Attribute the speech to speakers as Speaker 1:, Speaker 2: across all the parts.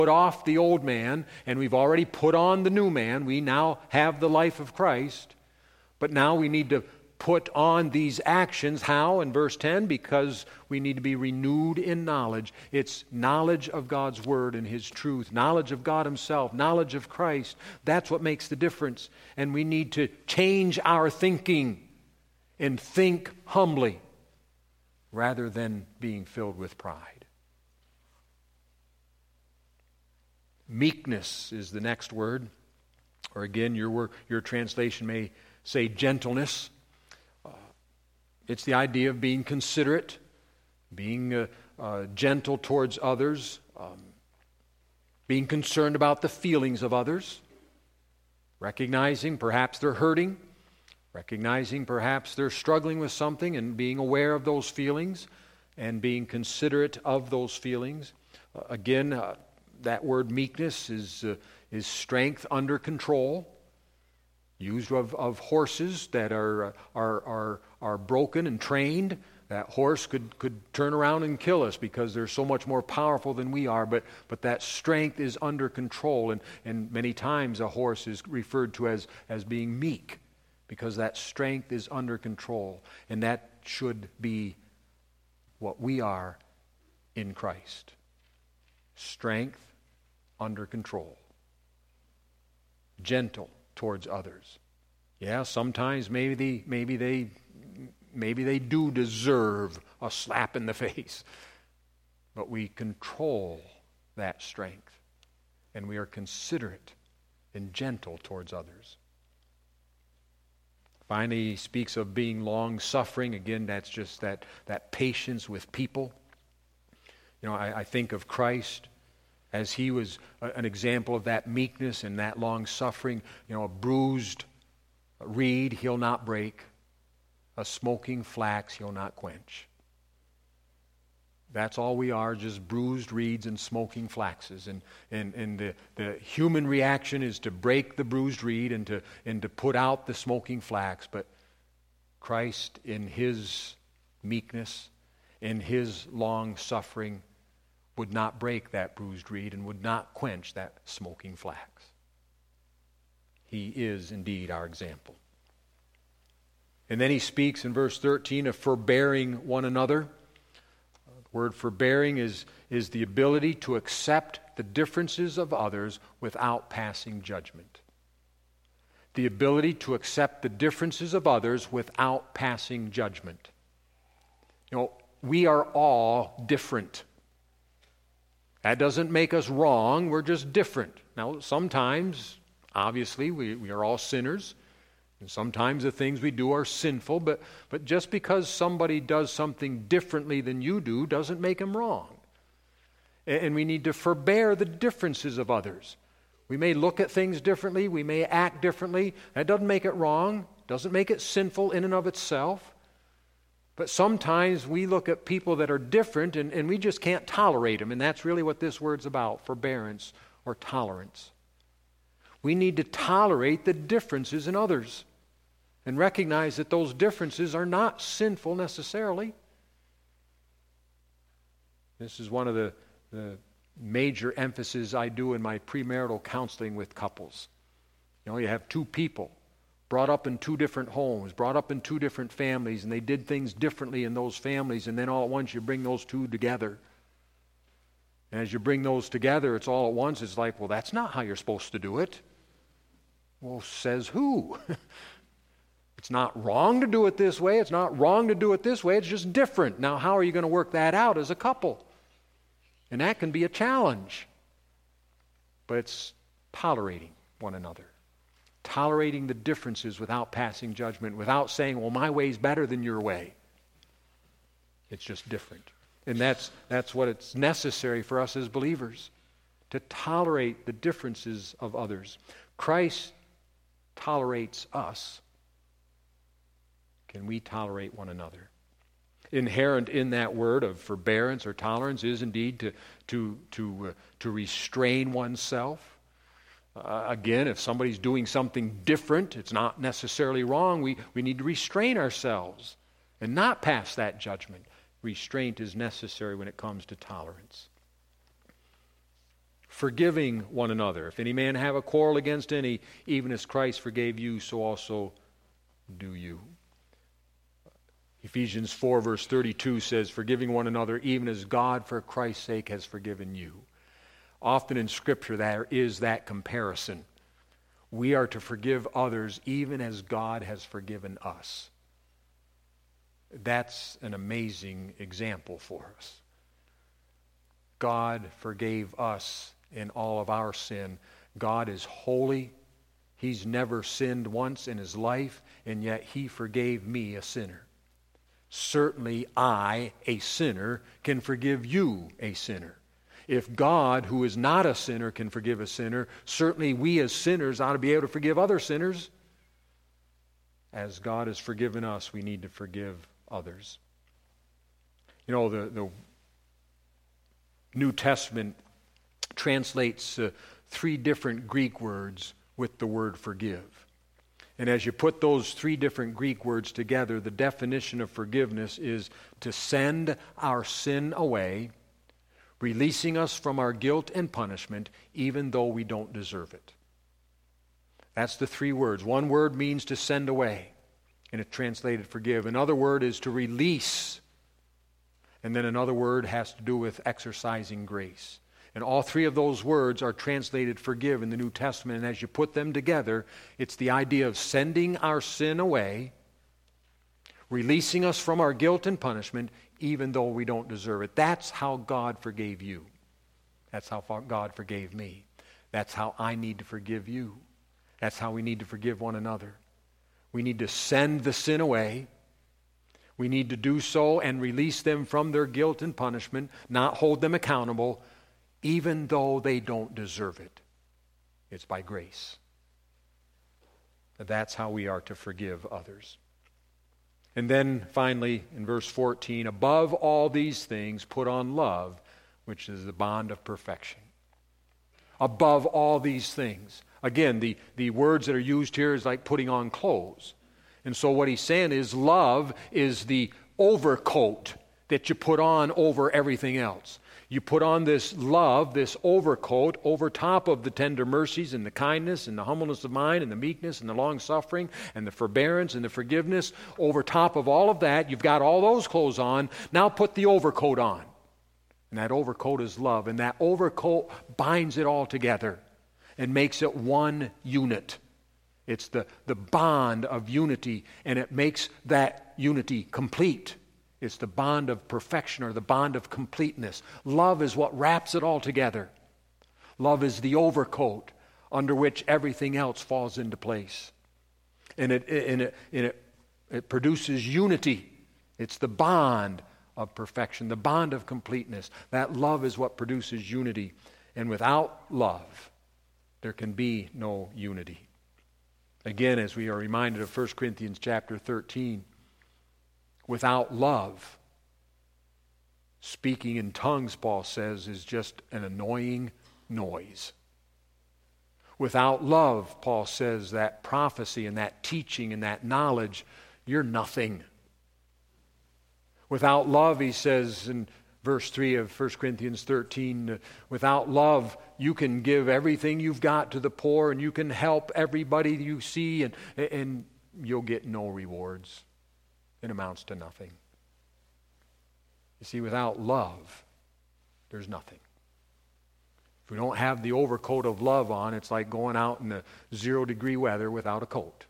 Speaker 1: put off the old man, and we've already put on the new man. We now have the life of Christ. But now we need to put on these actions. How? In verse 10, because we need to be renewed in knowledge. It's knowledge of God's Word and His truth, knowledge of God Himself, knowledge of Christ. That's what makes the difference. And we need to change our thinking and think humbly rather than being filled with pride. Meekness is the next word. Or again, your translation may say gentleness. It's the idea of being considerate, being gentle towards others, being concerned about the feelings of others, recognizing perhaps they're hurting, recognizing perhaps they're struggling with something and being aware of those feelings and being considerate of those feelings. Again, that word meekness is strength under control. Used of horses that are broken and trained. That horse could turn around and kill us because they're so much more powerful than we are, but that strength is under control. And many times a horse is referred to as being meek because that strength is under control. And that should be what we are in Christ. Strength under control. Gentle towards others. Yeah, sometimes maybe they do deserve a slap in the face. But we control that strength. And we are considerate and gentle towards others. Finally, he speaks of being long-suffering. Again, that's just that patience with people. You know, I think of Christ as He was an example of that meekness and that long-suffering. You know, a bruised reed He'll not break. A smoking flax He'll not quench. That's all we are, just bruised reeds and smoking flaxes. And the human reaction is to break the bruised reed and to put out the smoking flax. But Christ, in His meekness, in His long-suffering, would not break that bruised reed and would not quench that smoking flax. He is indeed our example. And then he speaks in verse 13 of forbearing one another. The word forbearing is the ability to accept the differences of others without passing judgment. The ability to accept the differences of others without passing judgment. You know, we are all different. That doesn't make us wrong, we're just different. Now, sometimes, obviously, we are all sinners, and sometimes the things we do are sinful, but just because somebody does something differently than you do doesn't make them wrong. And we need to forbear the differences of others. We may look at things differently, we may act differently. That doesn't make it wrong, doesn't make it sinful in and of itself. But sometimes we look at people that are different and we just can't tolerate them. And that's really what this word's about, forbearance or tolerance. We need to tolerate the differences in others and recognize that those differences are not sinful necessarily. This is one of the major emphasis I do in my premarital counseling with couples. You know, you have two people brought up in two different homes, brought up in two different families, and they did things differently in those families, and then all at once you bring those two together. And as you bring those together, it's all at once, it's like, well, that's not how you're supposed to do it. Well, says who? It's not wrong to do it this way, it's not wrong to do it this way, it's just different. Now, how are you going to work that out as a couple? And that can be a challenge. But it's tolerating one another. Tolerating the differences without passing judgment, without saying, well, my way's better than your way. It's just different. And that's what it's necessary for us as believers, to tolerate the differences of others. Christ tolerates us. Can we tolerate one another? Inherent in that word of forbearance or tolerance is indeed to restrain oneself. Again, if somebody's doing something different, it's not necessarily wrong. We need to restrain ourselves and not pass that judgment. Restraint is necessary when it comes to tolerance. forgiving one another. If any man have a quarrel against any, even as Christ forgave you, so also do you. Ephesians 4 verse 32 says, forgiving one another, even as God for Christ's sake has forgiven you. Often in Scripture there is that comparison. We are to forgive others even as God has forgiven us. That's an amazing example for us. God forgave us in all of our sin. God is holy. He's never sinned once in his life, and yet he forgave me, a sinner. Certainly I, a sinner, can forgive you, a sinner. If God, who is not a sinner, can forgive a sinner, certainly we as sinners ought to be able to forgive other sinners. As God has forgiven us, we need to forgive others. You know, the New Testament translates 3 different Greek words with the word forgive. And as you put those 3 different Greek words together, the definition of forgiveness is to send our sin away, releasing us from our guilt and punishment, even though we don't deserve it. That's the 3 words. One word means to send away, and it's translated forgive. Another word is to release. And then another word has to do with exercising grace. And all 3 of those words are translated forgive in the New Testament. And as you put them together, it's the idea of sending our sin away, releasing us from our guilt and punishment, even though we don't deserve it. That's how God forgave you. That's how God forgave me. That's how I need to forgive you. That's how we need to forgive one another. We need to send the sin away. We need to do so and release them from their guilt and punishment, not hold them accountable, even though they don't deserve it. It's by grace. That's how we are to forgive others. And then finally, in verse 14, above all these things, put on love, which is the bond of perfection. Above all these things. Again, the words that are used here is like putting on clothes. And so what he's saying is love is the overcoat that you put on over everything else. You put on this love, this overcoat, over top of the tender mercies and the kindness and the humbleness of mind and the meekness and the long-suffering and the forbearance and the forgiveness. Over top of all of that, you've got all those clothes on. Now put the overcoat on. And that overcoat is love. And that overcoat binds it all together and makes it one unit. It's the bond of unity, and it makes that unity complete. It's the bond of perfection or the bond of completeness. Love is what wraps it all together. Love is the overcoat under which everything else falls into place. And it produces unity. It's the bond of perfection, the bond of completeness. That love is what produces unity. And without love, there can be no unity. Again, as we are reminded of 1 Corinthians chapter 13, without love, speaking in tongues, Paul says, is just an annoying noise. Without love, Paul says, that prophecy and that teaching and that knowledge, you're nothing. Without love, he says in verse 3 of 1 Corinthians 13, without love, you can give everything you've got to the poor and you can help everybody you see and you'll get no rewards. It amounts to nothing. You see, without love, there's nothing. If we don't have the overcoat of love on, it's like going out in the 0-degree weather without a coat.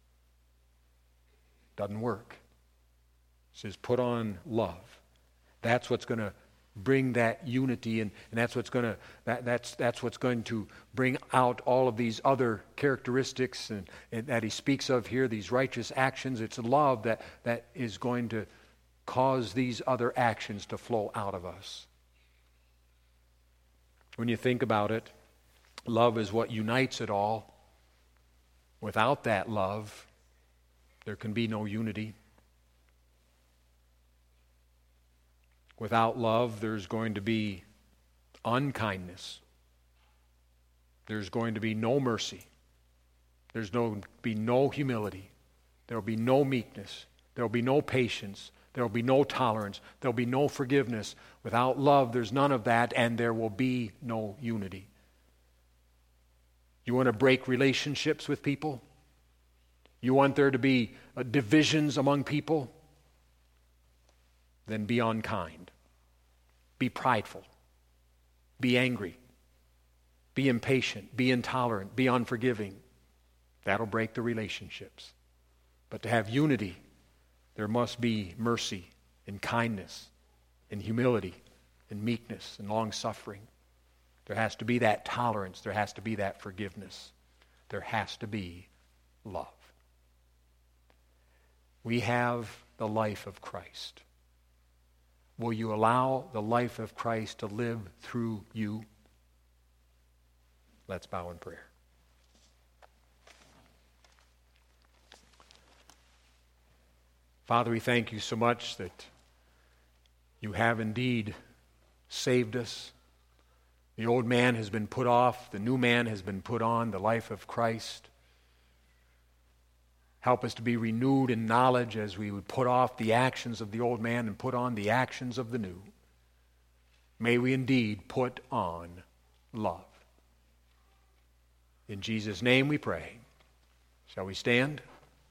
Speaker 1: Doesn't work. It says put on love. That's what's going to bring that unity, and that's what's going to that's what's going to bring out all of these other characteristics and that he speaks of here, these righteous actions. It's love that is going to cause these other actions to flow out of us. When you think about it, love is what unites it all. Without that love, there can be no unity. Without love, there's going to be unkindness. There's going to be no mercy. There's going to be no humility. There will be no meekness. There will be no patience. There will be no tolerance. There will be no forgiveness. Without love, there's none of that, and there will be no unity. You want to break relationships with people? You want there to be divisions among people? Then be unkind. Be prideful. Be angry. Be impatient. Be intolerant. Be unforgiving. That'll break the relationships. But to have unity, there must be mercy and kindness and humility and meekness and long-suffering. There has to be that tolerance. There has to be that forgiveness. There has to be love. We have the life of Christ. Will you allow the life of Christ to live through you? Let's bow in prayer. Father, we thank you so much that you have indeed saved us. The old man has been put off. The new man has been put on, the life of Christ. Help us to be renewed in knowledge as we would put off the actions of the old man and put on the actions of the new. May we indeed put on love. In Jesus' name we pray. Shall we stand?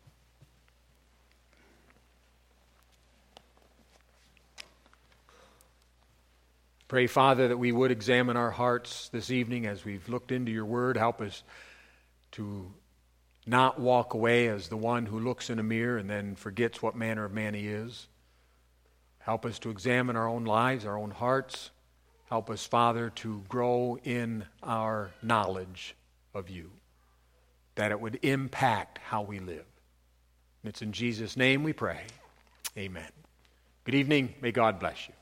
Speaker 1: Pray, Father, that we would examine our hearts this evening as we've looked into your word. Help us to not walk away as the one who looks in a mirror and then forgets what manner of man he is. Help us to examine our own lives, our own hearts. Help us, Father, to grow in our knowledge of you, that it would impact how we live. And it's in Jesus' name we pray. Amen. Good evening. May God bless you.